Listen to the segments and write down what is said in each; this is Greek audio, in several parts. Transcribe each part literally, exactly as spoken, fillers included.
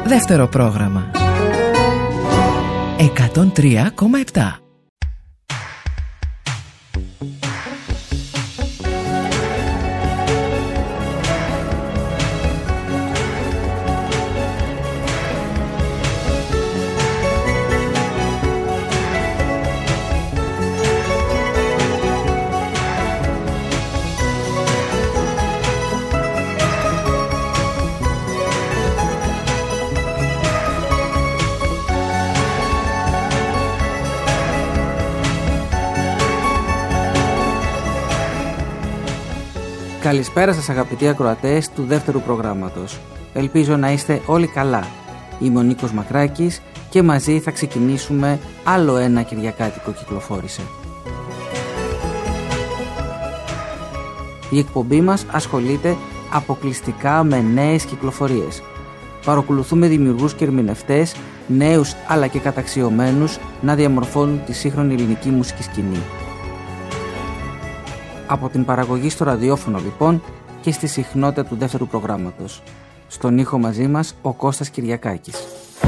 Δεύτερο πρόγραμμα εκατόν τρία κόμμα επτά. Καλησπέρα σας αγαπητοί ακροατές του δεύτερου προγράμματος. Ελπίζω να είστε όλοι καλά. Είμαι ο Νίκος Μακράκης και μαζί θα ξεκινήσουμε άλλο ένα Κυριακάτικο κυκλοφόρησε. Η εκπομπή μας ασχολείται αποκλειστικά με νέες κυκλοφορίες. Παρακολουθούμε δημιουργούς και ερμηνευτές, νέους αλλά και καταξιωμένους, να διαμορφώνουν τη σύγχρονη ελληνική μουσική σκηνή. Από την παραγωγή στο ραδιόφωνο λοιπόν και στη συχνότητα του δεύτερου προγράμματος. Στον ήχο μαζί μας ο Κώστας Κυριακάκης.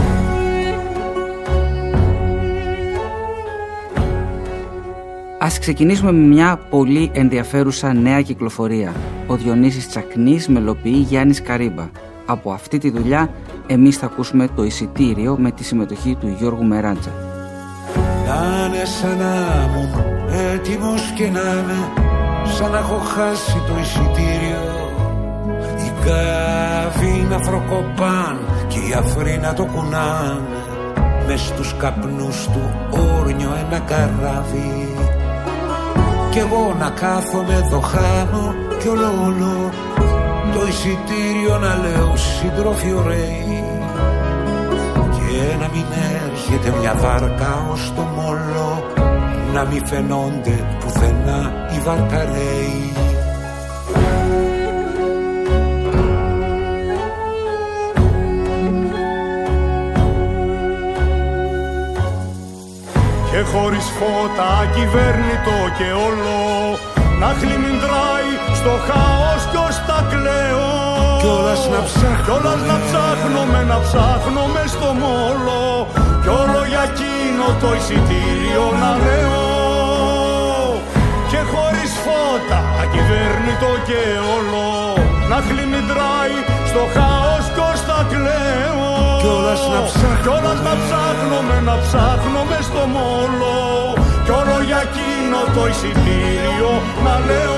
Ας ξεκινήσουμε με μια πολύ ενδιαφέρουσα νέα κυκλοφορία. Ο Διονύσης Τσακνής μελοποιεί Γιάννης Καρύμπα. Από αυτή τη δουλειά εμείς θα ακούσουμε το Εισιτήριο με τη συμμετοχή του Γιώργου Μεράντζα. Να είναι σαν να ήμουν έτοιμος και να είμαι, σαν να έχω χάσει το εισιτήριο. Οι κάβοι να φροκοπάν και οι αφροί να το κουνάν, μες στους καπνούς του όρνιο ένα καράβι. Κι εγώ να κάθομαι εδώ χάνω κι όλο όλο το εισιτήριο να λέω συντρόφοι ωραίοι, και να μην έρχεται μια βάρκα ως το μόλο, να μη φαινόνται πουθενά οι βαρκαρέοι. Και χωρίς φώτα κυβέρνητο και όλο, να χλιμιντράει στο χάος κι ως τα κλαίω. Κιόλας να ψάχνω, κιόλας να ψάχνομαι, να ψάχνομαι στο μόλο, κι όλο για εκείνο το εισιτήριο να λέω. Και χωρίς φώτα ακυβέρνητο και όλο, να χλιμιντράει στο χάος κι ως τα κλαίω. Κιόλας να ψάχνω, κιόλας να ψάχνομαι, να ψάχνομαι στο μόλο, κι όλο για εκείνο το εισιτήριο να λέω.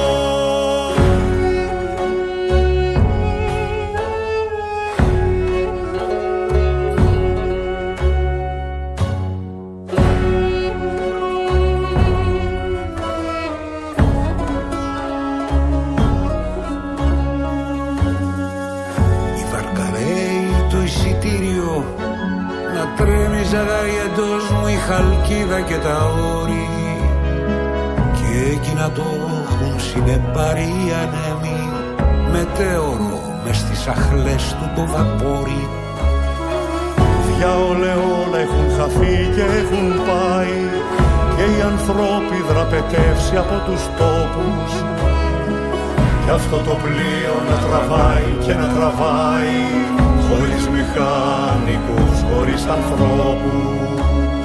Εντός μου η χαλκίδα και τα όρη, και εκείνα το έχουν συνεπάρει οι ανέμοι, μετέωρο μες στις αχλές του το βαπόρι. Διαόλεόλα έχουν χαθεί και έχουν πάει, και οι ανθρώποι δραπετεύσει από τους τόπους, κι αυτό το πλοίο να τραβάει και να τραβάει, χωρίς μηχάνικους, χωρίς ανθρώπους.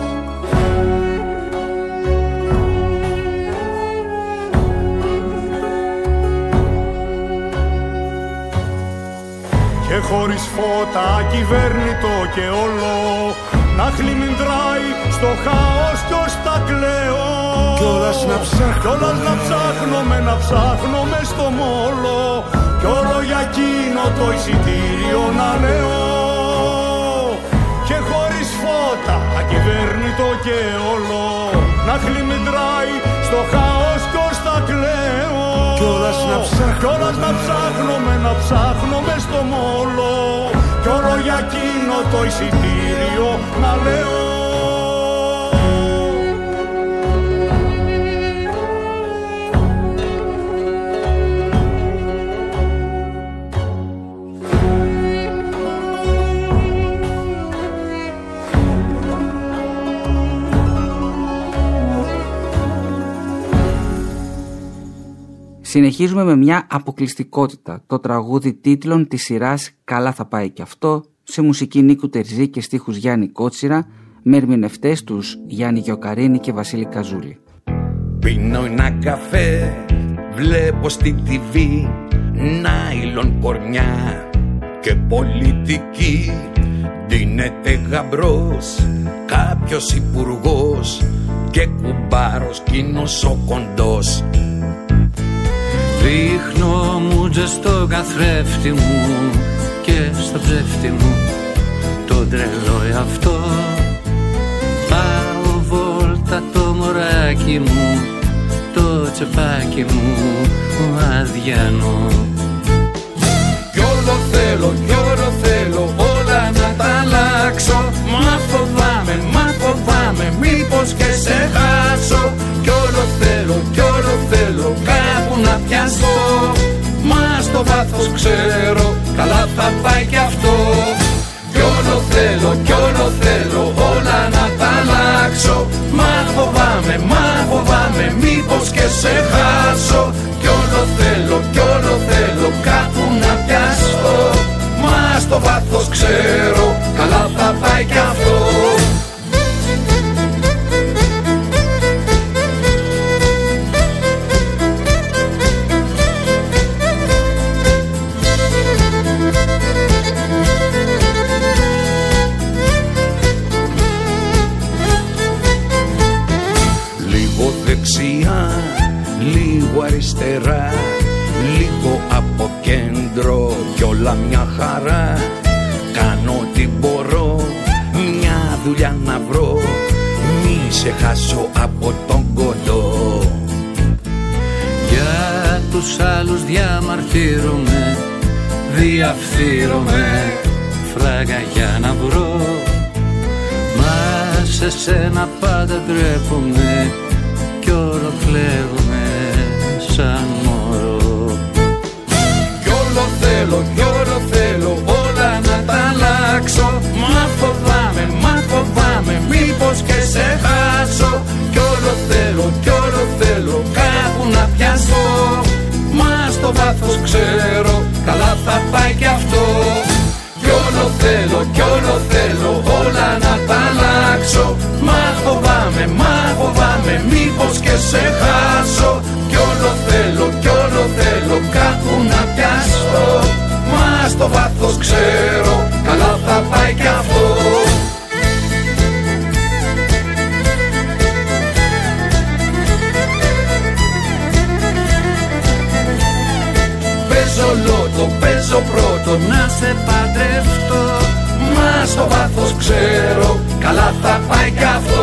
Και χωρίς φώτα ακυβέρνητο και όλο, να χλιμιντράει στο χάος κι ως τα κλαίω. Κιόλας να ψάχνω, κιόλας να ψάχνομαι, να ψάχνομαι στο μόλο, κι όλο για εκείνο το εισιτήριο να λέω. Και χωρίς φώτα ακυβέρνητο και όλο, να χλιμιντράει στο χάος κι ως τα κλαίω. Κιόλας να ψάχνω, κιόλας να ψάχνομαι, να ψάχνομαι στο μόλο, κι όλο για εκείνο το εισιτήριο να λέω. Συνεχίζουμε με μια αποκλειστικότητα, το τραγούδι τίτλων της σειράς «Καλά θα πάει και αυτό» σε μουσική Νίκου Τερζή και στίχους Γιάννη Κότσιρα, με ερμηνευτές τους Γιάννη Γιοκαρίνη και Βασίλη Καζούλη. Πίνω ένα καφέ, βλέπω στην τι βι νάιλον κορμιά και πολιτική. Δίνεται γαμπρός κάποιος υπουργός και κουμπάρος κοινός ο κοντός. Δείχνω μούτζα στο καθρέφτη μου και στο ψεύτη μου τον τρελό εαυτό. Πάω βόλτα το μωράκι μου, το τσεπάκι μου αδιανό. Κι όλο θέλω, κι όλο θέλω όλα να τα αλλάξω. Μα φοβάμαι, μα φοβάμαι μήπως και σε χάσω. Κι όλο θέλω, κι όλο θέλω κάπου να πιάσω. Μα στο βάθος ξέρω καλά θα πάει κι αυτό. Κι όλο θέλω, κι όλο θέλω όλα να τα αλλάξω. Μα φοβάμαι, μα φοβάμαι μήπως και σε χάσω. Κι όλο θέλω, κι όλο θέλω κάπου να πιάσω. Μα στο βάθος ξέρω καλά θα πάει κι αυτό. Δεξιά, λίγο αριστερά, λίγο από κέντρο κι όλα μια χαρά. Κάνω ό,τι μπορώ, μια δουλειά να βρω, μη σε χάσω από τον κοντό. Για τους άλλους διαμαρτύρομαι, διαφθείρομαι, φράγα για να βρω. Μα σε σένα πάντα ντρέπομαι κι όλο κλαίγομαι σαν μωρό. Κι όλο θέλω, κι όλο θέλω όλα να τα αλλάξω. Μα φοβάμαι, μα φοβάμαι μήπως και σε χάσω. Κι όλο θέλω, κι όλο θέλω κάπου να πιάσω. Μα στο βάθος ξέρω καλά θα πάει κι αυτό. Κι όλο θέλω, κι όλο θέλω όλα να τα αλλάξω. Μα φοβάμαι, μα φοβάμαι μήπως και σε χάσω. Κι όλο θέλω, κι όλο θέλω κάπου να πιάσω. Μα στο βάθος ξέρω καλά θα πάει κι αυτό. Παίζω λότο, παίζω πρώτο να σε παντρευτώ. Μα στο βάθος ξέρω καλά θα πάει κι αυτό.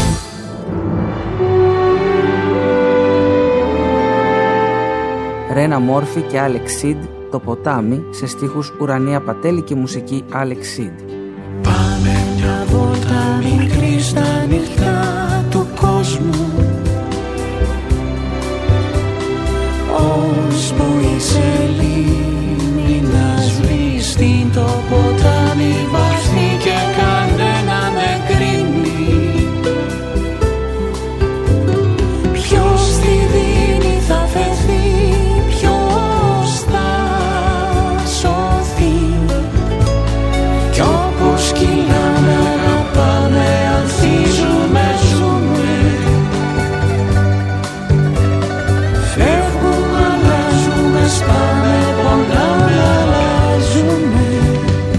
Ρένα Μόρφη και Άλεξ Σιντ, το ποτάμι, σε στίχους Ουρανία Πατέλη και μουσική Άλεξ Σιντ. Πάμε μια βόλτα μικρή στα νυχτά του κόσμου. Ως που η σελήνη να σβήσει το ποτάμι βάθη και κανένα δεν κρίνει. Ποιος τη δίνει θα φεθεί, ποιος θα σωθεί. Κι όπως κυλάμε αγαπάμε, ανθίζουμε, ζούμε. Φεύγουμε, αλλάζουμε, σπάμε, πονάμε, αλλάζουμε.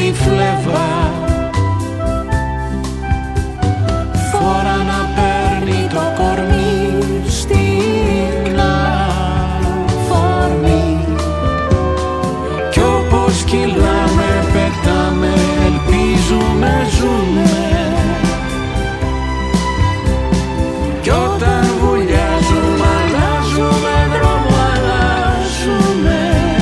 τη φλέβα, φορά να παίρνει το κορμί στην αφορμή. Κι όπως κυλάμε, πετάμε, ελπίζουμε, ζούμε. Κι όταν βουλιάζουμε, αλλάζουμε δρόμο, αλλάζουμε.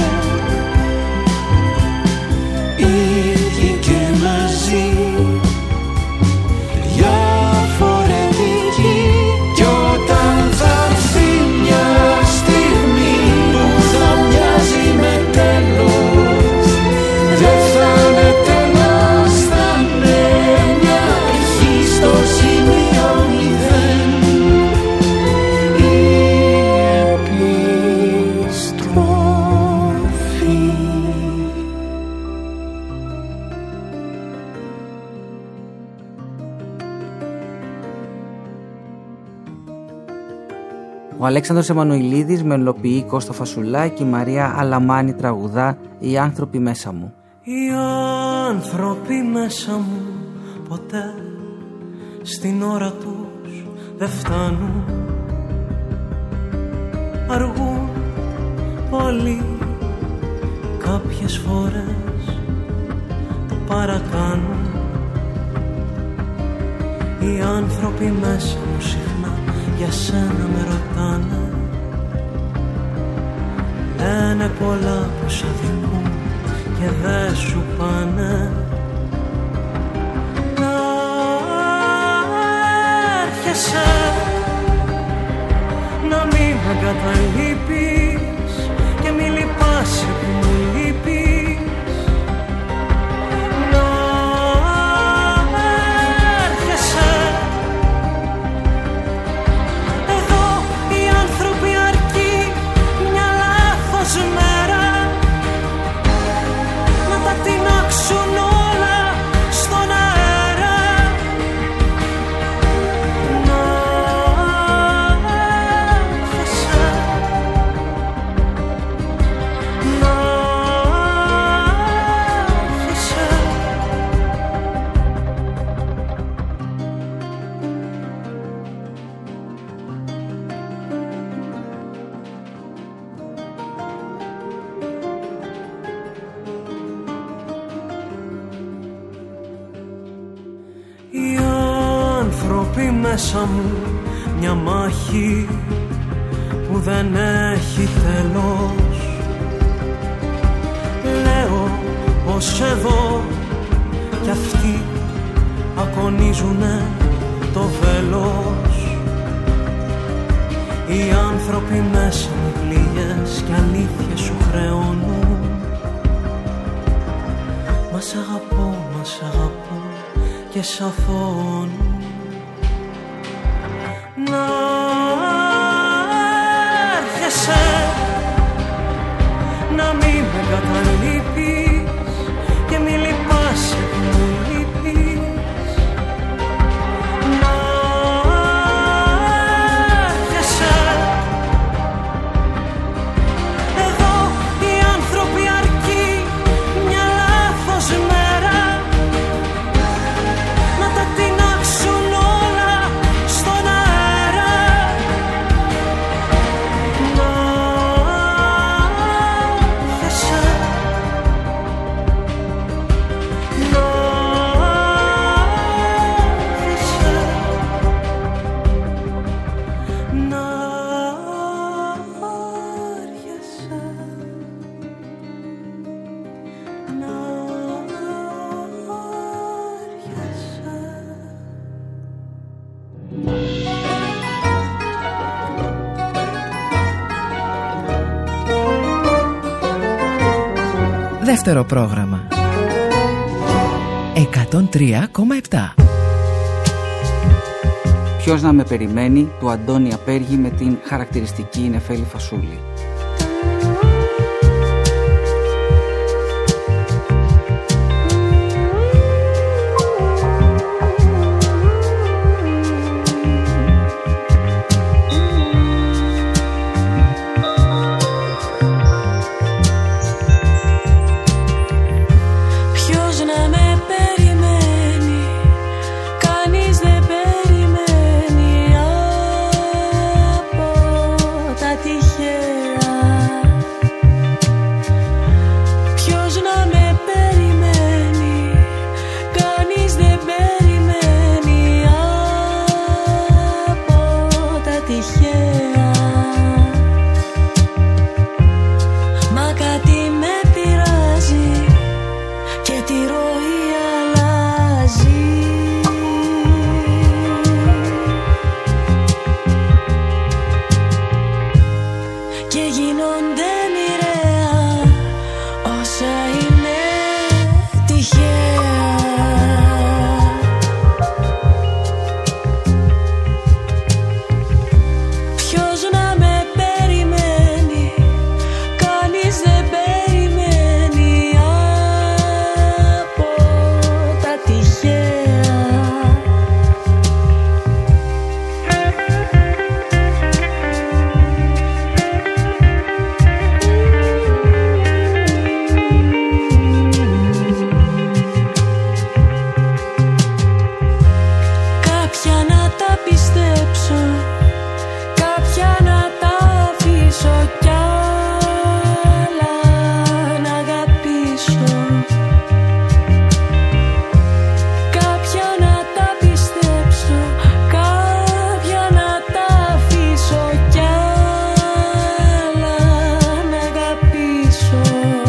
Ίδιοι και μαζί, διαφορετικοί. Κι όταν θα έρθει μια στιγμή που θα μοιάζει με τέλος, δεν θα είναι τέλος, θα είναι μια αρχή στο σημείο μηδέν. Ο Αλέξανδρος Εμμανουηλίδης μελοποιεί Κώστα Φασουλά και η Μαρία Αλαμάνη τραγουδά «Οι άνθρωποι μέσα μου». Οι άνθρωποι μέσα μου ποτέ στην ώρα τους δεν φτάνουν. Αργούν πολύ, κάποιες φορές το παρακάνουν. Οι άνθρωποι μέσα μου συχνά για σένα με ρωτάνε. Λένε πολλά που σ' αδικούν και δε σου πάνε. Να έρχεσαι, να μην με καταλείπεις και μη λυπάσαι που μου λείπεις. Να έρχεσαι, εδώ οι άνθρωποι αρκεί μια λάθος μέρα να τα τεινάξουν όλα στον αέρα. Να έρχεσαι, να έρχεσαι. Οι άνθρωποι μέσα μου μια μάχη που δεν έχει τέλος. Λέω πως εδώ κι αυτοί ακονίζουνε το βέλος. Οι άνθρωποι μέσα μου πληγές και αλήθειες σου χρεώνουν. Μα σ' αγαπώ, μα σ' αγαπώ και σ' αφώνω. Να έρχεσαι, να μην με καταλείπεις και μη λυπάσαι που μου λείπεις. Να έρχεσαι, εδώ οι άνθρωποι αρκεί μια λάθος μέρα να τα τεινάξουν όλα στον αέρα. Να έρχεσαι, να έρχεσαι, να έρχεσαι, να Δεύτερο πρόγραμμα εκατόν τρία κόμμα επτά. Ποιος να με περιμένει του Αντώνη Απέργη με την χαρακτηριστική Νεφέλη Φασούλη. Ποιος να τα πιστέψω, κάποια να τα αφήσω κι άλλα να αγαπήσω. Κάποια να τα πιστέψω, κάποια να τα αφήσω κι άλλα να αγαπήσω.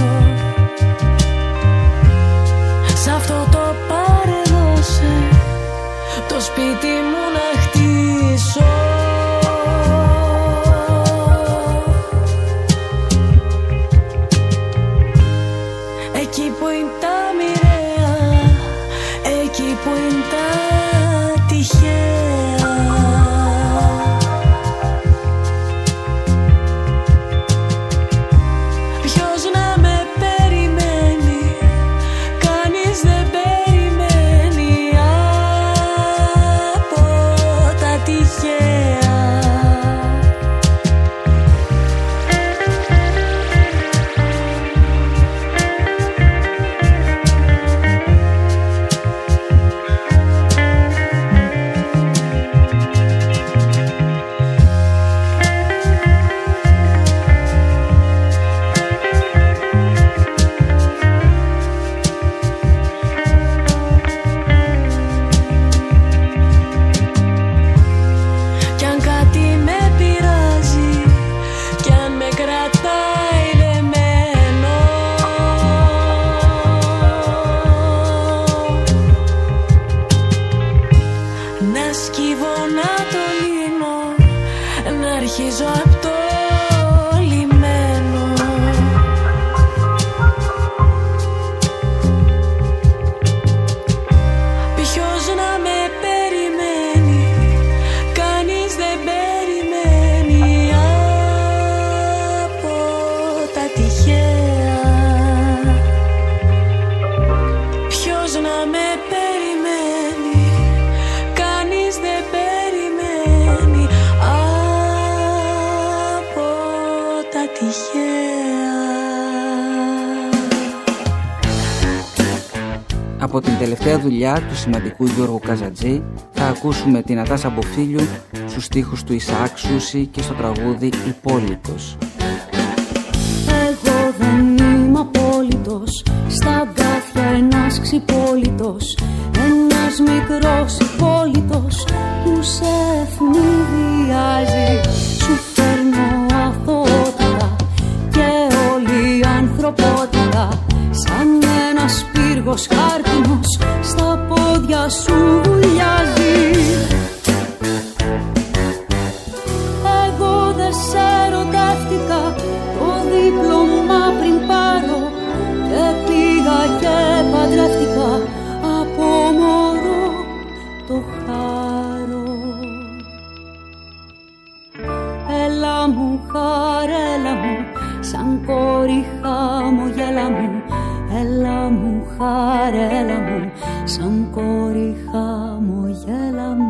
Σ' αυτό το παρεδώσε το σπίτι μου να χτίσω. Εκεί που είναι τα μοιραία, εκεί που είναι τα τυχαία. Ποιος να με περιμένει, κανείς δεν περιμένει από τα τυχαία. Κι αν κάτι με πειράζει, κι αν με κρατάει δεμένο, να σκύβω, να το λύνω, να αρχίζω απ' το λιμένο. Ποιος να με περιμένει, κανείς δεν περιμένει από τα τυχαία. Ποιος να με περιμένει, κανείς δεν περιμένει από τα τυχαία. Από την τελευταία δουλειά του σημαντικού Γιώργου Καζατζή θα ακούσουμε την Νατάσα Μποφίλιου στους στίχους του Ισαάκ Σούση και στο τραγούδι «Υπόλοιπος». Εγώ δεν είμαι απόλυτος, στα αγκάθια ένας ξυπόλυτος, ένας μικρός υπόλυτος που σε ευνηδιάζει. Σου φέρνω αθωότητα και όλη η ανθρωπότητα, σαν ένας πύργος χάρτινος στα πόδια σου βουλιάζει. Εγώ δεν σε ερωτεύτηκα, το δίπλωμα πριν πάρω, και πήγα και παντρεύτηκα από μωρό το χάρο. Έλα μου χαρέλα μου, σαν κόρη χαμογέλα μου. Έλα μου χαρέλα μου, σαν κόρη χαμογέλα μου.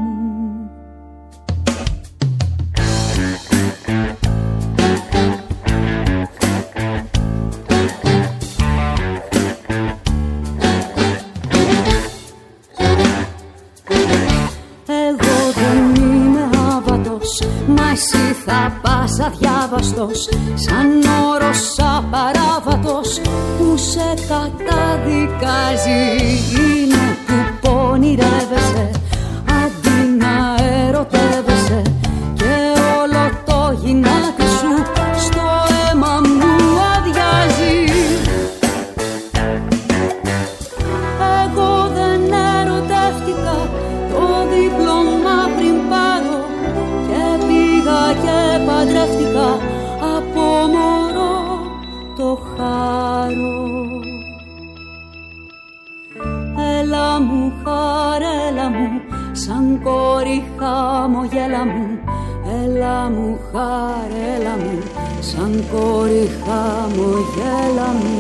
Εγώ δεν είμαι άβατος, μα εσύ θα πας αδιάβαστος, σαν όρος απαράβατος που σε καταδικάζει. Είναι που πονηρεύεσαι αντί να ερωτεύεσαι, και όλο το γυνάτι σου στο αίμα μου αδειάζει. Εγώ δεν ερωτεύτηκα, το δίπλωμα πριν πάρω, και πήγα και παντρεύτηκα από μωρό το χάρο. Έλα μου χαρέλα μου, σαν κόρη χαμογέλα μου. Έλα μου χαρέλα μου, σαν κόρη χαμογέλα μου.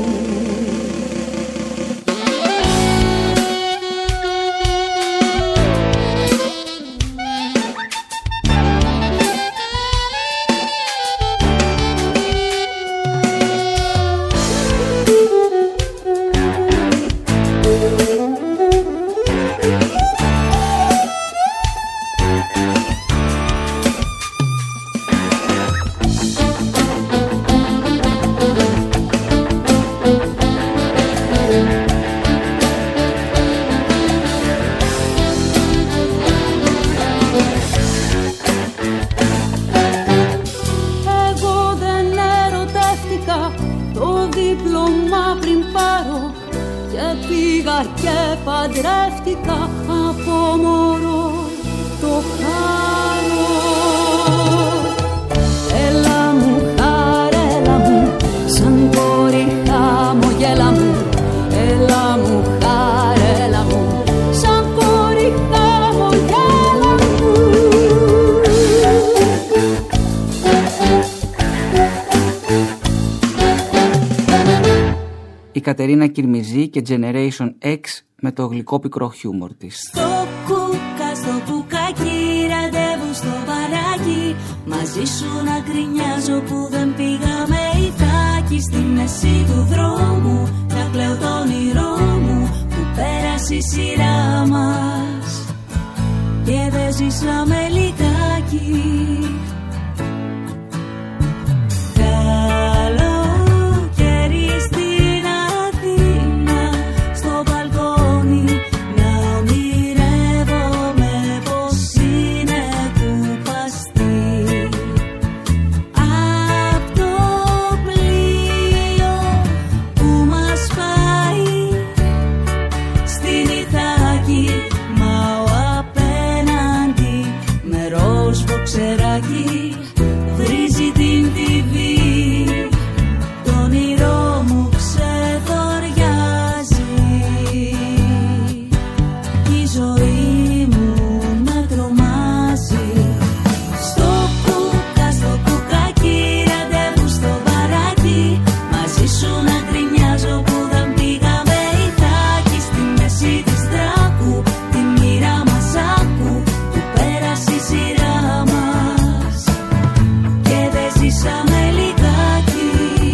Και παντρεύτηκα από μωρό το χάρο. Έλα μου χάρε, έλα μου, σαν κόρη χαμογέλα μου. Έλα μου χάρε, έλα μου, σαν κόρη χαμογέλα μου. Η Κατερίνα Κυρμιζή και Generation X με το γλυκόπικρο χιούμορ της. Στο κούκα, στο κουκάκι, ραντεβού στο παράκι. Μαζί σου να γκρινιάζω που δεν πήγαμε ηθάκι. Στη μέση του δρόμου να κλαίω το όνειρό μου που πέρασε η σειρά μας και δεν ζήσαμε λιγάκι. Βρίζει την τιβή, το όνειρό μου ξεθοριάζει. Η ζωή μου με τρομάζει. Στο κούκα, στο κουκάκι, ραντεβού στο παράκι. Μαζί σου να γκρινιάζω που δεν πήγαμε ηθάκι. Στη μέση της δράκου, τη μοίρα μας άκου που πέρασε η σειρά μας και δεν ζήσαμε λιγάκι.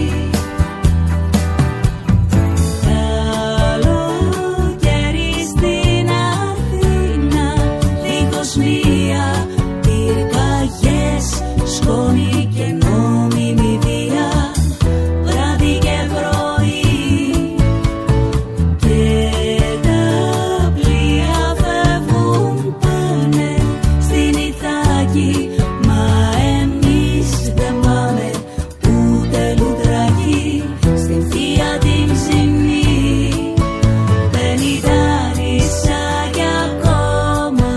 Καλοκαίρι στην Αθήνα, δίχως μία πυρκαγιές, σκόνη και νόμιμη βία, βράδυ και πρωί. Και τα πλοία φεύγουν, πάνε στην Ιθάκη, μα εμείς δεν πάμε ούτε λουτράκι. Στην θεία την ψημνή, πενηντάρισα κι ακόμα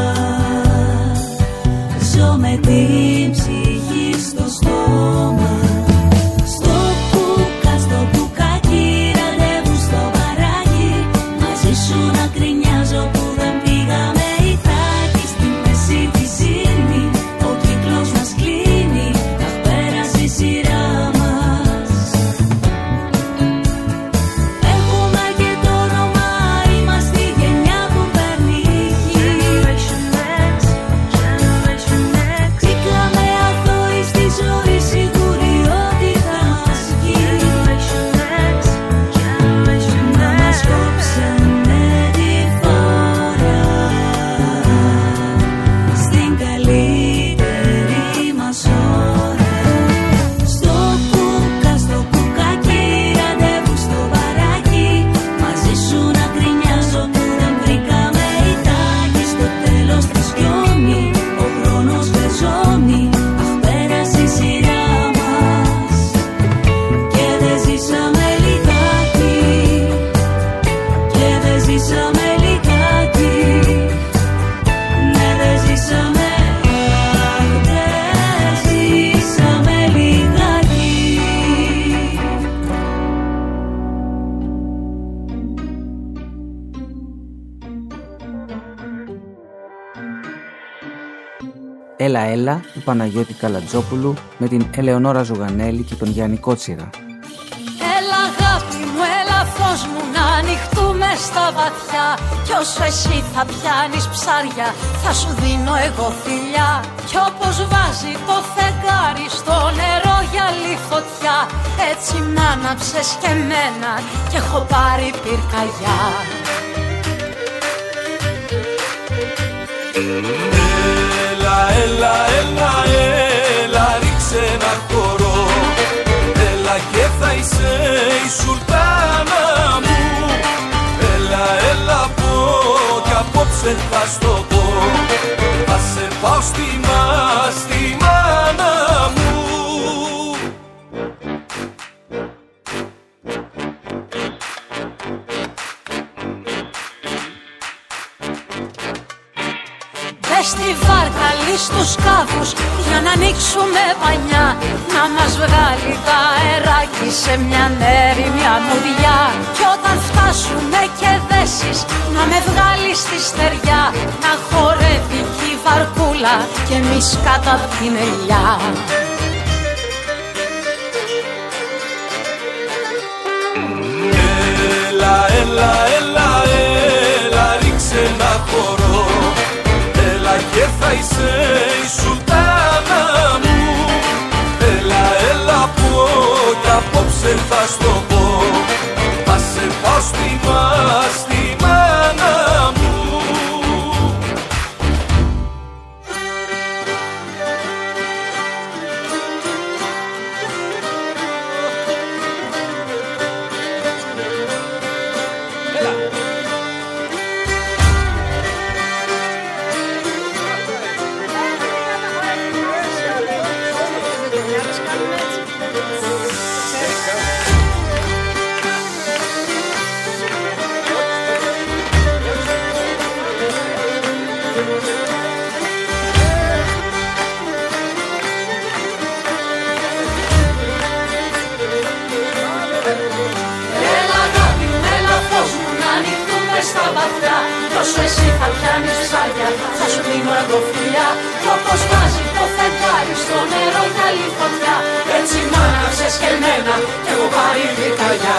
ζω με την ψυχή στο στόμα. Στο κούκα, στο κουκάκι, ραντεβού στο παράκι. Μαζί σου να γκρινιάζω που δεν πήγαμε ηθάκι. Στη μέση της ζήνη, ο κύκλος μας κλείνει, αχ πέρασε η σειρά μας. Έχουμε και το όνομα, είμαστε η γενιά που παίρνει γη. Βρήκαμε αθώοι στη ζωή, σίγουροι ότι θα μας βγει. Να μας κόψανε τη φόρα στην καλύτερη μας ώρα. Στο κούκα, στο κουκάκι, ραντεβού στο παράκι. Μαζί σου να γκρινιάζω που δεν βρήκαμε ηθάκι. Στο τέλος της γιώνει, ο χρόνος πεζώνει, αχ πέρασε η σειρά μας και δεν ζήσαμε λιγάκι. Και δεν ζήσαμε λιγάκι. Ναι, δεν ζήσαμε, αχ δεν ζήσαμε λιγάκι. Έλα έλα του Παναγιώτη Καλατζόπουλου με την Ελεονόρα Ζουγανέλη και τον Γιάννη Κότσιρα. Έλα αγάπη μου, έλα φως μου, να ανοιχτούμε στα βαθιά. Κι όσο εσύ θα πιάνεις ψάρια, θα σου δίνω εγώ φιλιά. Κι όπως βάζει το φεγγάρι στο νερό γυαλί φωτιά, έτσι μ' άναψες και εμένα κι έχω πάρει πυρκαγιά. απόψε θα στο πω. Θα σε πάω στη μα, στη μάνα μου. Μπες στη βάρκα, λύς τους κάβους για να ανοίξουμε πανιά, να μας βγάλει τα αεράκι σε μια έρημη αμμουδιά. Κι όταν φτάσουμε και δέσεις, να με βγάλει στη στεριά, να χορεύει κι η βαρκούλα και εμείς κάτω απ' την ελιά. Έλα, έλα, έλα, έλα, ρίξε ένα χορό. Έλα και θα είσαι η σουλτάνα μου. Έλα, έλα πω κι απόψε θα στο πω. Θα σε πάω στη μα, στη μάνα μου. Όσο εσύ θα πιάνεις ψάρια, θα σου δίνω εγώ φιλιά. Κι όπως βάζει το φεγγάρι στο νερό γυαλί φωτιά, έτσι μ' άναψες και εμένα κι έχω πάρει δικαριά.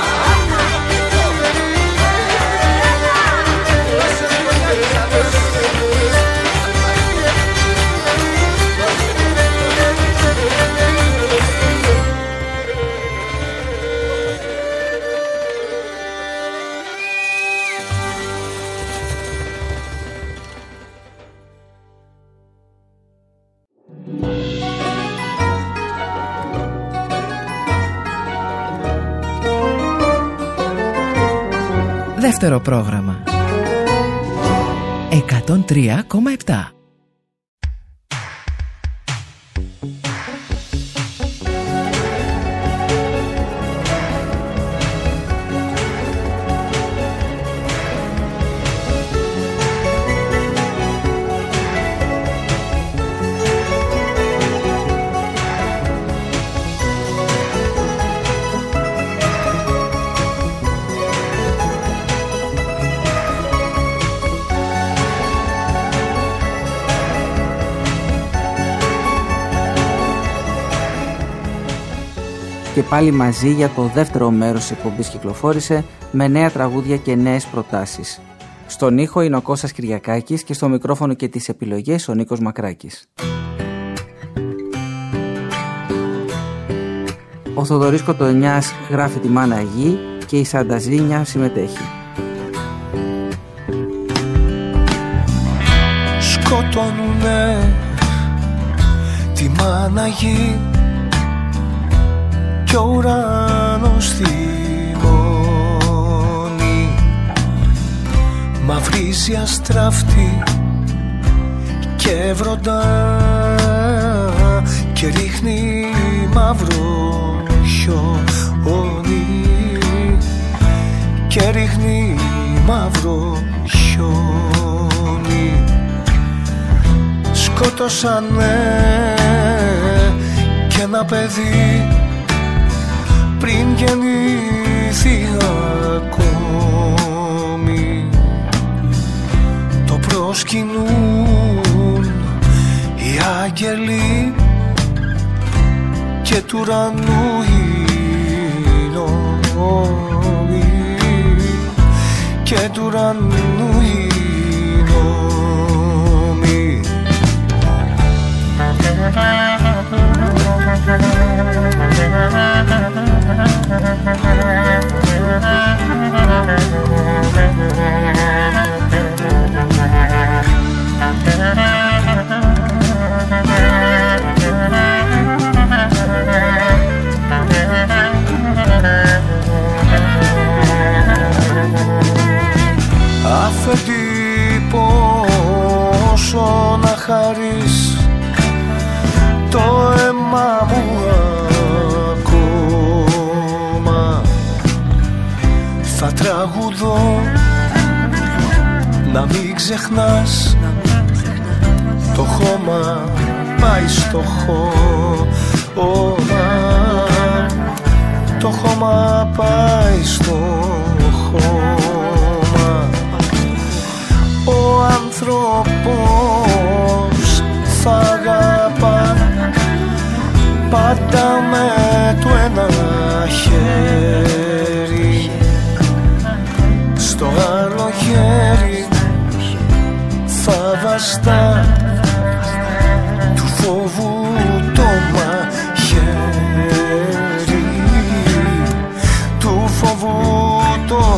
Δεύτερο πρόγραμμα εκατόν τρία κόμμα επτά. Και πάλι μαζί για το δεύτερο μέρος της εκπομπής κυκλοφόρησε, με νέα τραγούδια και νέες προτάσεις. Στον ήχο είναι ο Κώστας Κυριακάκης και στο μικρόφωνο και τις επιλογές ο Νίκος Μακράκης. Ο Θοδωρής Κοτονιάς γράφει τη Μάνα Γη και η Σανταζίνια συμμετέχει. Σκοτώνουνε τη Μάνα Γη κι ο ουρανός θυμώνει, μαυρίζει αστράφτη και βροντά και ρίχνει μαύρο χιόνι και ρίχνει μαύρο χιόνι. Σκότωσανε και ένα παιδί πριν γεννήθει ακόμη. Το προσκυνούν οι άγγελοι και του ουρανού οι νόμοι και του ουρανού οι νόμοι. Να μην ξεχνάς, το χώμα πάει στο χώμα. Το χώμα πάει στο χώμα. Ο άνθρωπος θα αγαπά πάντα με το ένα χέρι, στο άλλο χέρι θα βαστά του φόβου το μαχαίρι, του φόβου το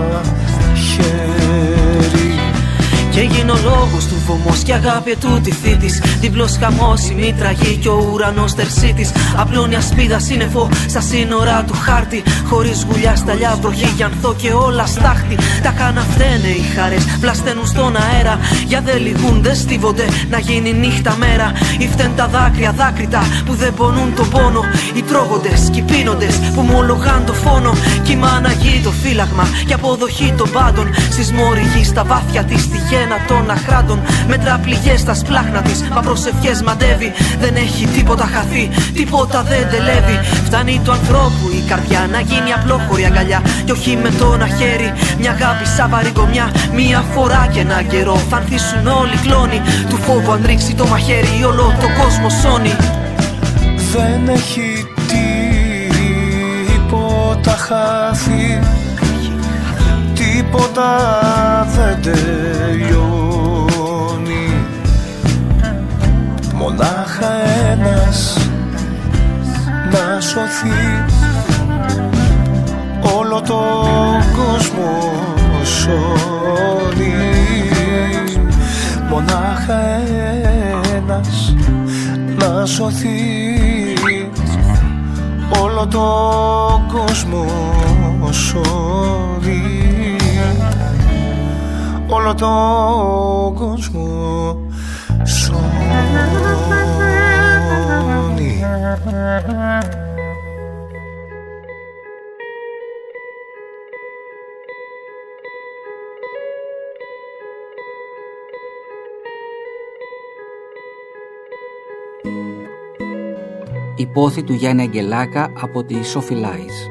μαχαίρι. Και έγινε ο λόγος του βωμός και αγάπη ετούτη θήτης. Διπλός χαμός, η μήτρα γη και ο ουρανός τερσίτης. Απλώνει ασπίδα σύννεφο στα σύνορα του χάρτη. Χωρίς γουλιά, σταλιά, βροχή, γιανθό και όλα στάχτη. Τα κάνα φταίνε οι χαρές, βλασταίνουν στον αέρα. Για δε λυγούν, δε στίβονται, να γίνει νύχτα μέρα. Ή φταίνουν τα δάκρυα δάκρυτα που δεν πονούν τον πόνο. Οι τρώγοντες και οι πίνοντες που μολογάν το φόνο. Κι η μάνα γη το φύλαγμα και αποδοχή των πάντων. Σεισμόρη γη στα βάθια της τη γέννα των αχράντων. Μέτρα πληγές στα σπλάχνα της, μα προσευχές μαντεύει. Δεν έχει τίποτα χαθεί, τίποτα δεν τελεύει. Φτάνει του ανθρώπου η καρδιά να γίνει απλόχωρη αγκαλιά. Κι όχι με το ένα χέρι, μια αγάπη σαν βαρυγκομιά. Μία φορά και ένα καιρό θα ανθίσουν όλοι κλόνοι. Του φόβου αν ρίξει το μαχαίρι όλο το κόσμο σώνει. Δεν έχει τίποτα χάθει, τίποτα δεν τελειώνει. Μονάχα ένας να σωθεί, όλο τον κόσμο σώνει. Μονάχα ένας να σωθεί, όλο τον κόσμο σώδει. Όλο τον κόσμο σώνει. Η πόθη του Γιάννη Αγγελάκα από τη Sophie Lies.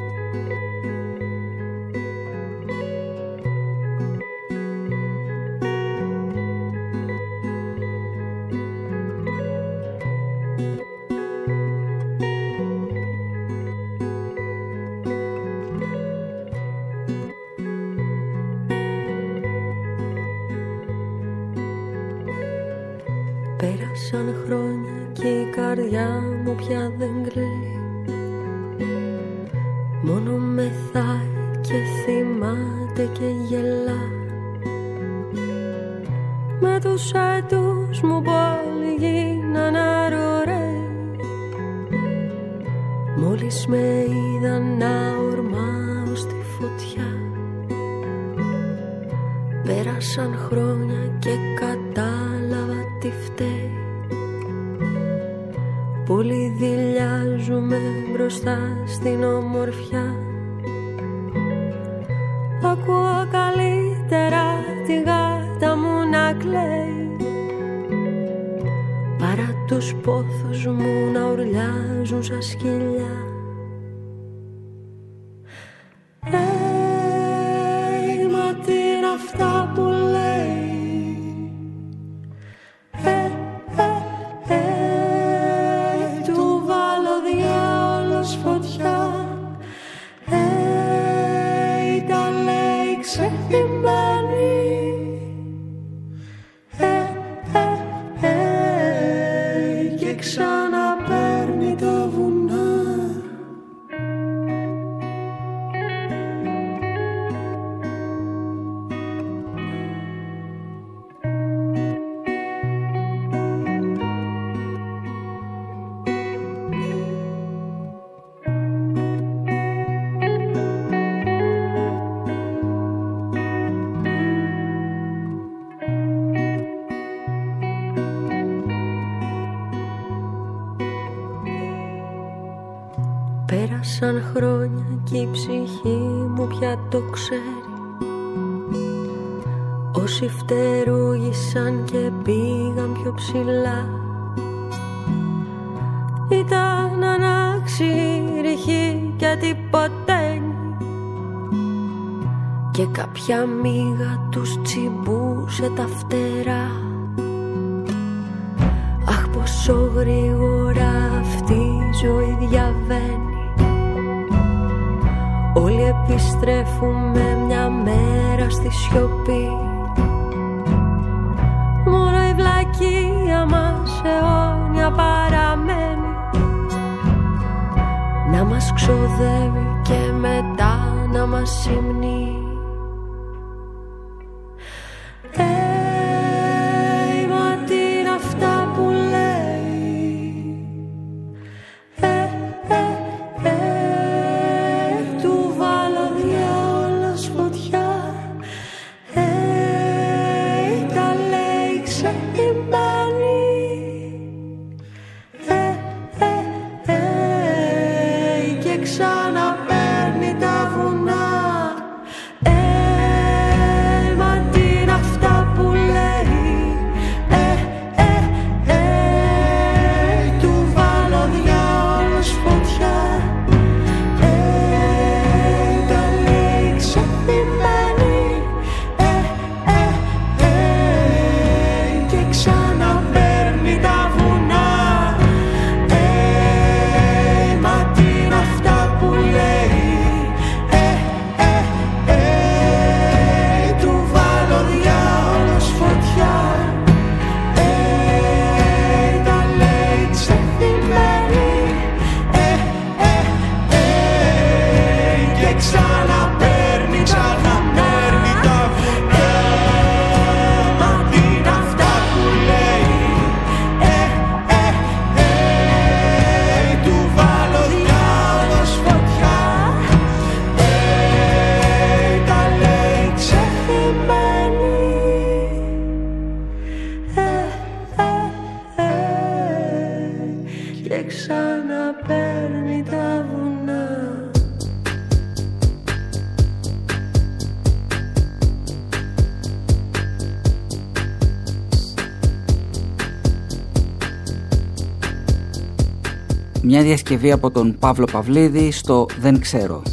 Πέρασαν χρόνια και η καρδιά μου πια δεν κλαίει. Μόνο μεθάει και θυμάται και γελά. Με τους έτους μου πάλι γίναν αρωραίοι. Μόλις με είδαν να ορμάω στη φωτιά. Πέρασαν χρόνια και κατάλαβα τι φταίει. Πολύ δειλιάζουμε μπροστά στην ομορφιά. Ακούω καλύτερα τη γάτα μου να κλαίει, παρά τους πόθους μου να ουρλιάζουν σαν σκυλιά. Hey, μα τι είναι αυτά που λέει. Πέρασαν χρόνια και η ψυχή μου πια το ξέρει. Ως Όσοι φτερούγησαν και πήγαν πιο ψηλά ήταν αναξύριχοι και τυποτένοι και κάποια μύγα τους τσιμπούσε τα φτερά. Αχ, πόσο γρήγορα αυτή η ζωή διαβαίνει. Όλοι επιστρέφουμε μια μέρα στη σιωπή. Μόνο η βλακεία μας αιώνια παραμένει να μας ξοδεύει και μετά να μας συμνεί. Hey, μα τι είναι αυτά που λέει. Ε, ε, ε, του βάλω διάολος φωτιά. Ε, τα λέει ξεχυμένη. Ε, ε, ε, και ξαναπαίρνει τα βουνά. Μια διασκευή από τον Παύλο Παυλίδη στο «Δεν ξέρω».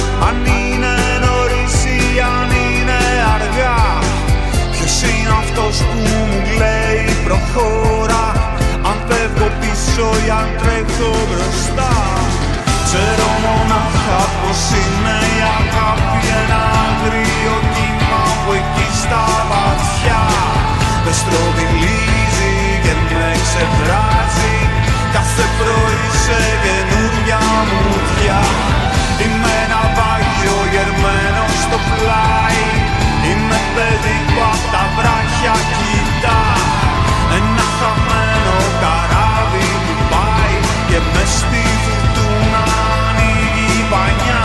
αυτός φως που μου λέει προχώρα, αν φεύγω πίσω ή αν τρέχω μπροστά. Ξέρω μονάχα πως είναι η αγάπη ένα αγρίο κύμα που εκεί στα βαθιά με στροβιλίζει και με ξεπράζει κάθε πρωί σε καινούρια μούτια. Είμαι ένα βάγιο γερμένο στο πλάι, είμαι παιδί που απ' τα βράχια κοιτά ένα χαμένο καράβι που πάει και μες στη φουρτούνα ανοίγει η πανιά.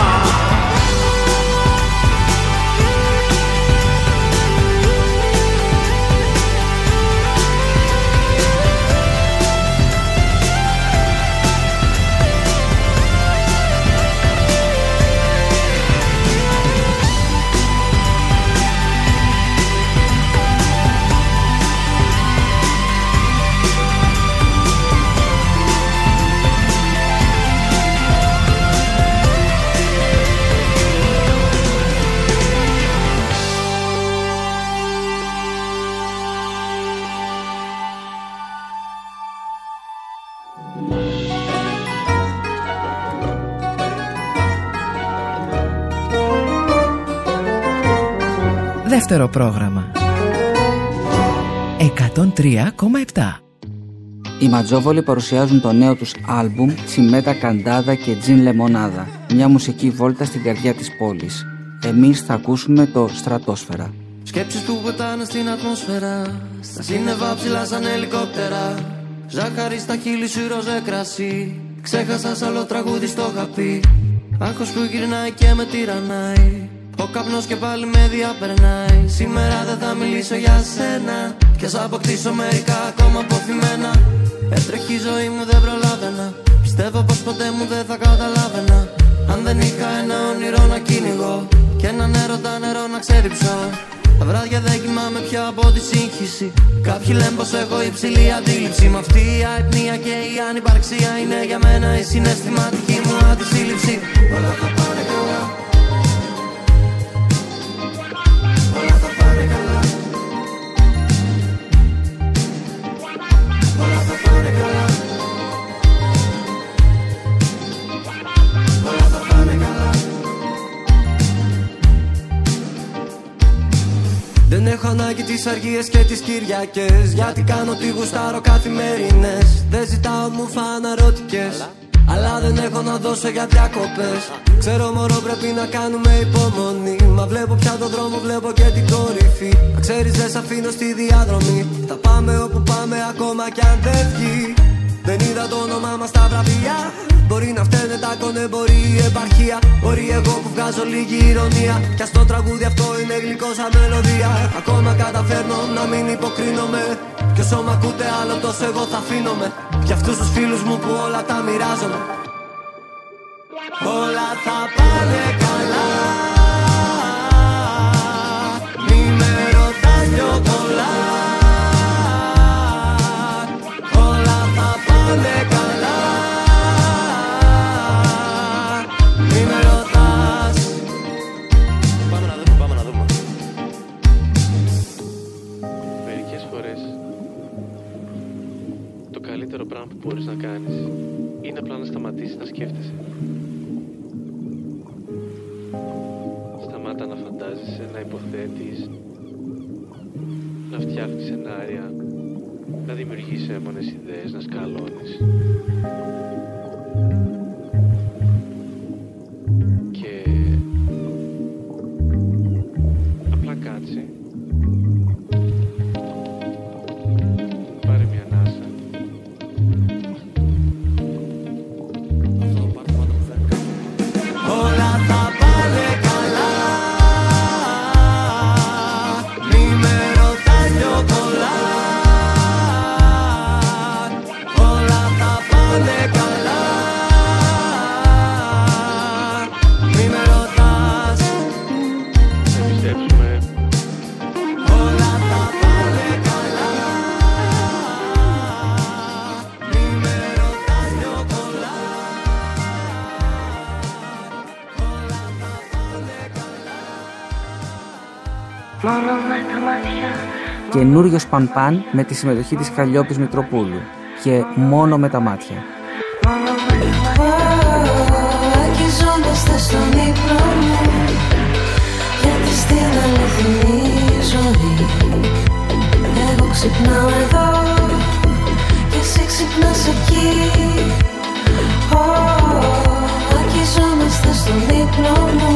Δεύτερο πρόγραμμα εκατόν τρία κόμμα επτά. Οι Ματζόβολοι παρουσιάζουν το νέο τους άλμπουμ «Τσιμέτα, Καντάδα και Τζιν Λεμονάδα», μια μουσική βόλτα στην καρδιά της πόλης. Εμείς θα ακούσουμε το «Στρατόσφαιρα». Σκέψεις του πετάνε στην ατμόσφαιρα, στα σύννεφα ψηλά σαν ελικόπτερα. Ζάχαρη στα χείλη σου, ροζέ κρασί, ξέχασα σ' άλλο τραγούδι στο χαπί. Άγχος που γυρνάει και με τυραννάει, ο καπνός και πάλι με διαπερνάει. Σήμερα δεν θα μιλήσω για σένα, κι ας αποκτήσω μερικά ακόμα αποθυμένα. Έτρεχε η ζωή μου, δεν προλάβαινα, πιστεύω πως ποτέ μου δεν θα καταλάβαινα. Αν δεν είχα ένα όνειρο να κυνηγώ και έναν έρωτα νερό να ξέριψω. Τα βράδια δεν κοιμάμαι πια από τη σύγχυση. Κάποιοι λένε πως έχω υψηλή αντίληψη. Μ' αυτή η αϊπνία και η ανυπαρξία είναι για μένα η συναισθηματική μου αντισύλληψη. Όλα θα πάνε καλά, όλα θα πάνε καλά, όλα θα πάνε καλά, όλα θα πάνε καλά. Δεν έχω ανάγκη τις αργίες και τις Κυριακές, γιατί κάνω τι γουστάρω καθημερινές. Δεν ζητάω μου φαναρωτικές, αλλά δεν έχω να δώσω για διακοπές. Ξέρω μωρό πρέπει να κάνουμε υπομονή, μα βλέπω πια τον δρόμο, βλέπω και την κορυφή. Να ξέρεις δεν σ' αφήνω στη διαδρομή, θα πάμε όπου πάμε ακόμα κι αν δεν βγει. Δεν είδα το όνομά μας στα βραβεία, μπορεί να φταίνε τα κονέ, μπορεί η επαρχία, μπορεί εγώ που βγάζω λίγη ηρωνία. Κι ας το τραγούδι αυτό είναι γλυκό σαν μελωδία, ακόμα καταφέρνω να μην υποκρίνομαι. Κι όσο μ' ακούτε άλλο τόσο εγώ θα αφήνομαι, για αυτούς τους φίλους μου που όλα τα μοιράζομαι. Όλα θα πάνε καλά, μη με ρωτάς πιο πολλά. Όλα θα πάνε καλά, μη με ρωτάς. Πάμε να δούμε, πάμε να δούμε. Μερικές φορές το καλύτερο πράγμα που μπορείς να κάνεις είναι απλά να σταματήσεις να σκέφτεσαι. Σταμάτα να φαντάζεσαι, να υποθέτεις, να φτιάχνεις σενάρια, να δημιουργείς έμονες ιδέες, να σκαλώνεις. Και απλά κάτσε, πάρε μια ανάσα. Όλα θα πάνε καλά, μη με ρωτάς πιο πολλά. Όλα θα πάνε καλά, μη με ρωτάς. Να πιστέψουμε. Όλα θα πάνε καλά, μη με ρωτάς πιο πολλά. Μόνο με τα μάτια Καινούριος Παν-Παν με τη συμμετοχή της Καλλιόπης Μητροπούλου και Μόνο με τα μάτια. Αγγιζόμαστε στον ύπνο μου, γιατί στην αληθινή ζωή εγώ ξυπνάω εδώ και εσύ ξυπνάς εκεί. Αγγιζόμαστε στον ύπνο μου,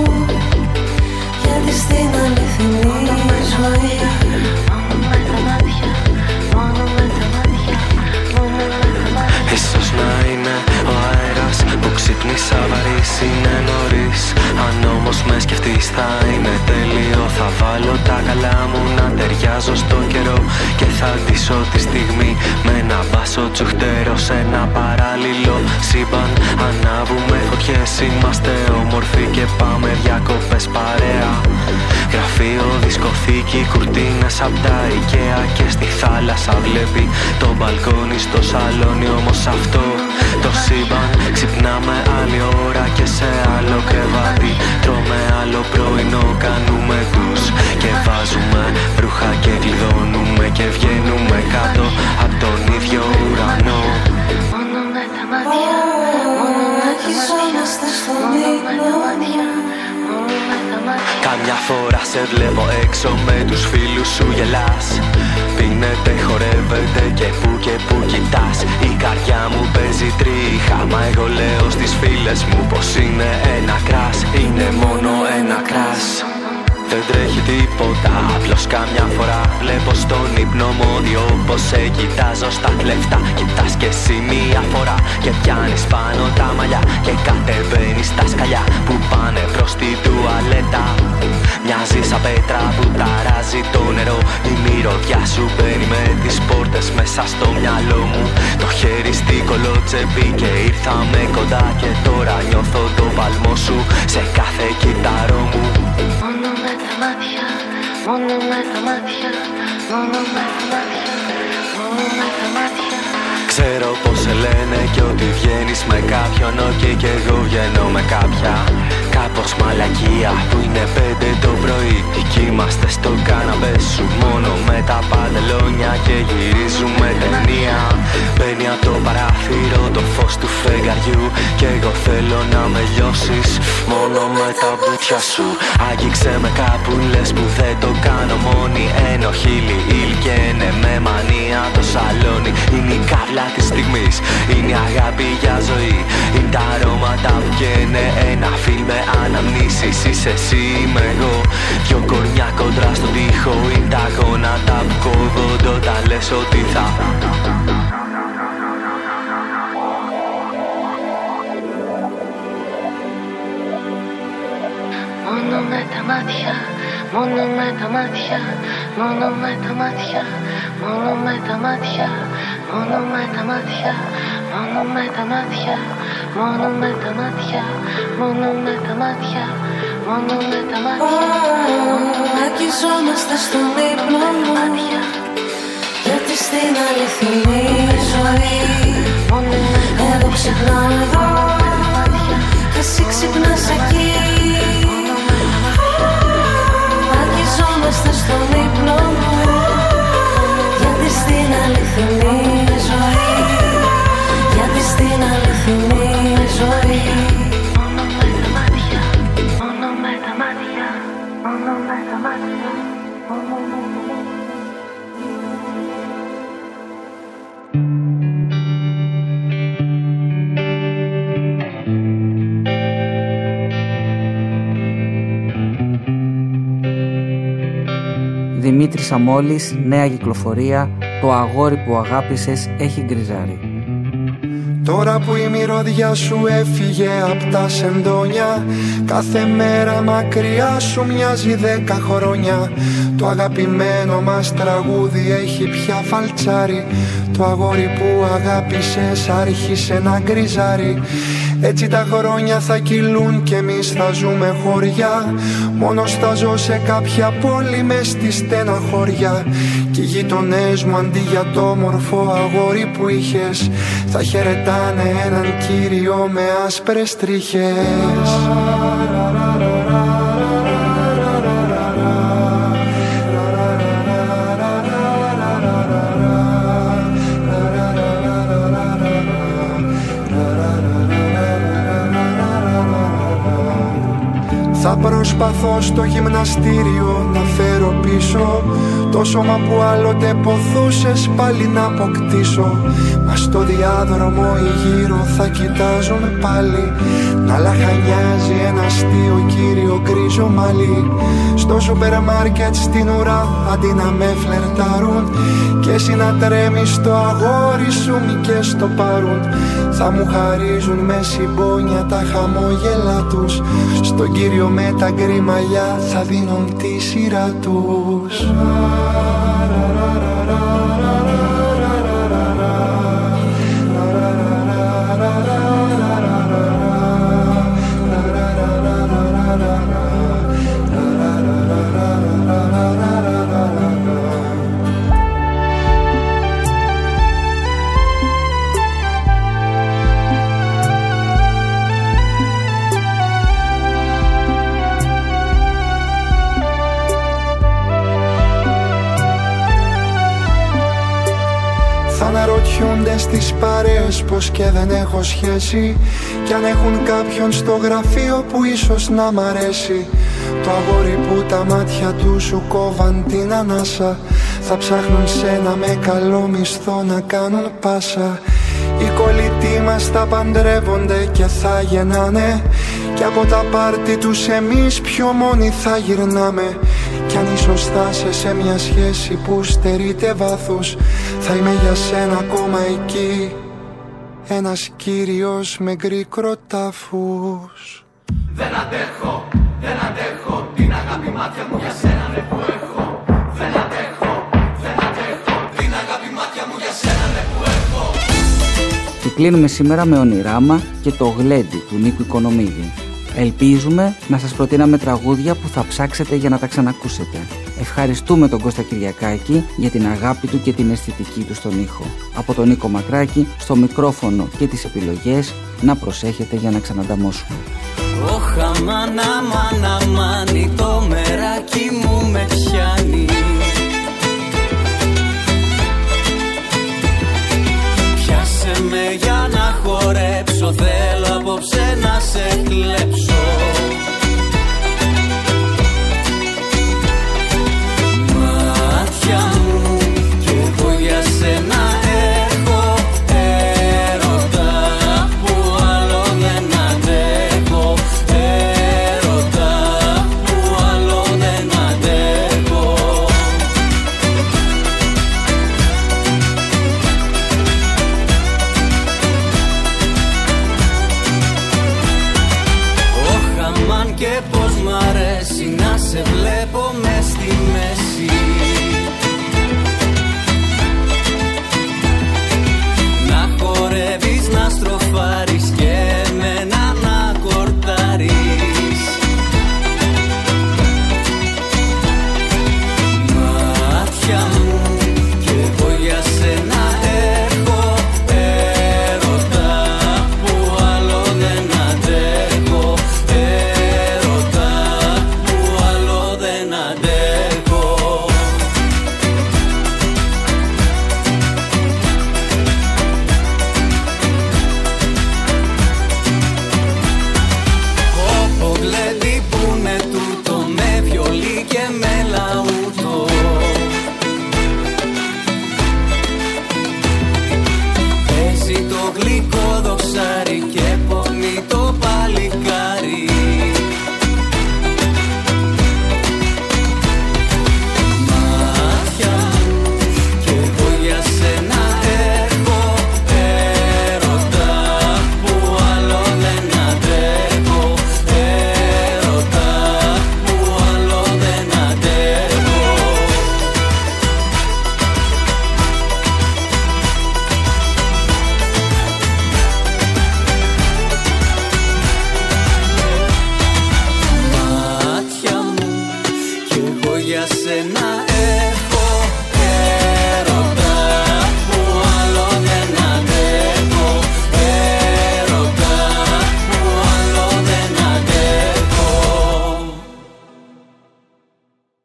γιατί στην αληθινή ζωή μόνο με τα μάτια, μόνο με τα μάτια, μόνο με τα μάτια. Ίσως να είναι ο αέρας που ξύπνησα βαρύς, είναι νωρίς. Αν όμως με σκεφτείς θα είναι τέλειο. Θα βάλω τα καλά μου να ταιριάζω στο καιρό και θα ντύσω τη στιγμή με ένα μπάσο τσουχτερό σε ένα παράλληλο σύμπαν. Ανάβουμε φωτιές, είμαστε όμορφοι και πάμε διακοπές παρέα. Γραφείο, δισκοθήκη, κουρτίνες απ' τα IKEA και στη θάλασσα βλέπει το μπαλκόνι στο σαλόνι. Όμως αυτό το σύμπαν ξυπνάμε άλλη ώρα και σε άλλο κρεβάτι. Τρώμε άλλο πρωινό, κάνουμε τους και βάζουμε ρούχα και κλειδώνουμε και βγαίνουμε κάτω απ' τον ίδιο ουρανό. Μόνο με τα μάτια, μόνο με τα μάτια, μόνο με τα μάτια, μόνο με τα μάτια. Καμιά φορά σε βλέπω έξω με τους φίλους σου γελάς. Πίνετε, χορεύετε και που και που κοιτάς. Η καρδιά μου παίζει τρίχα, μα εγώ λέω στις φίλες μου πως είναι ένα κράς. Είναι μόνο ένα κράς. Δεν τρέχει τίποτα, απλώς κάμια φορά βλέπω στον ύπνο μου ότι όπως σε κοιτάζω στα κλεφτά κοιτάς κι εσύ μία φορά και πιάνεις πάνω τα μαλλιά και κατεβαίνεις στα σκαλιά που πάνε προς τη τουαλέτα. Μοιάζει σαν πέτρα που ταράζει το νερό. Η μυρωδιά σου μπαίνει με τις πόρτες μέσα στο μυαλό μου. Το χέρι στη κολότσεπη και ήρθαμε κοντά και τώρα νιώθω το παλμό σου σε κάθε κύτταρό μου. Μόνο με τα μάτια, μόνο με τα μάτια, μόνο με τα μάτια, μόνο με τα μάτια. Ξέρω πως σε λένε και ότι βγαίνεις με κάποιον, ok και εγώ βγαίνω με κάποια. Κάπως μαλακία που είναι πέντε το πρωί. Κοιμάστε στο κάναπέ σου μόνο με τα παντελόνια και γυρίζουμε ταινία. Μπαίνει από το παράθυρο το φως του φεγγαριού και εγώ θέλω να με λιώσεις μόνο με τα μπούτια σου. Άγγιξε με κάπου λες που δεν το κάνω μόνη. Ενοχίλη ήλκαινε με μανία το σαλόνι. Είναι η καύλα της στιγμής, είναι η αγάπη για ζωή. Είναι τα αρώματα που καίνε ένα φιλμ με αναμνήσεις. Είσαι εσύ, είμαι εγώ, δυο κορμιά κοντρά στον τοίχο. Είναι τα γόνατα που κόβονται όταν λες ότι θα. Μόνο με τα μάτια, μόνο με τα μάτια, μόνο με τα μάτια, μόνο με τα μάτια, μόνο με τα μάτια, μόνο με τα μάτια, μόνο με τα μάτια, μόνο με τα μάτια, μόνο με τα μάτια. Αγγιζόμαστε στον ύπνο μου, γιατί στην αληθινή ζωή εγώ ξυπνάω εδώ και εσύ ξυπνάς εκεί. Αγγιζόμαστε στον ύπνο μου, γιατί στην αληθινή ζωή, γιατί στην αληθινή ζωή. Μόνο με τα μάτια, μόνο με τα μάτια, μόνο με τα μάτια, μόνο με τα μάτια. Δημήτρης Αμόλης, νέα κυκλοφορία, το αγόρι που αγάπησες έχει γκριζάρει. Τώρα που η μυρωδιά σου έφυγε απ' τα σεντόνια, κάθε μέρα μακριά σου μοιάζει δέκα χρόνια. Το αγαπημένο μας τραγούδι έχει πια φαλτσάρει. Το αγόρι που αγάπησες άρχισε να γκριζάρει. Έτσι τα χρόνια θα κυλούν κι εμείς θα ζούμε χωριά. Μόνος θα ζω σε κάποια πόλη μες στη στεναχώρια. Κι οι γείτονές μου αντί για το μορφό αγόρι που είχες θα χαιρετάνε έναν κύριο με άσπρες τρίχες. προσπαθώ στο γυμναστήριο να φέρω πίσω το σώμα που άλλοτε ποθούσες πάλι να αποκτήσω. Μα στο διάδρομο οι γύρω θα κοιτάζουν πάλι να λαχανιάζει ένα αστείο κύριο γκρίζο μαλλί. Στο σούπερ μάρκετ στην ουρά αντί να με φλερτάρουν και εσύ να τρέμεις στο αγόρι σου μη και στο πάρουν. Θα μου χαρίζουν με συμπόνια τα χαμόγελα τους, στον κύριο με τα γκρι μαλλιά θα δίνουν τη σειρά τους. Αναρωτιούνται στις παρέες πως και δεν έχω σχέση, κι αν έχουν κάποιον στο γραφείο που ίσως να μ' αρέσει. Το αγόρι που τα μάτια του σου κόβαν την ανάσα, θα ψάχνουν σένα με καλό μισθό να κάνουν πάσα. Οι κολλητοί μας τα παντρεύονται και θα γεννάνε, κι από τα πάρτι τους εμείς πιο μόνοι θα γυρνάμε. Κι αν ίσως θα είσαι σε μια σχέση που στερείται βάθους, θα είμαι για σένα ακόμα εκεί, ένας κύριος με γκρι κροτάφους. Δεν αντέχω, δεν αντέχω την αγάπη μάτια μου για σένα ναι που έχω. Δεν αντέχω, δεν αντέχω την αγάπη μάτια μου για σένα ναι που έχω. Και κλείνουμε σήμερα με Ονειράμα και το Γλέντι του Νίκου Οικονομίδη. Ελπίζουμε να σας προτείναμε τραγούδια που θα ψάξετε για να τα ξανακούσετε. Ευχαριστούμε τον Κώστα Κυριακάκη για την αγάπη του και την αισθητική του στον ήχο. Από τον Νίκο Μακράκη, στο μικρόφωνο και τις επιλογές, να προσέχετε για να ξανανταμώσουμε. Όχα μάνα μάνα μάνι, το μεράκι μου με πιάνει. Πιάσε με για να χορέψω,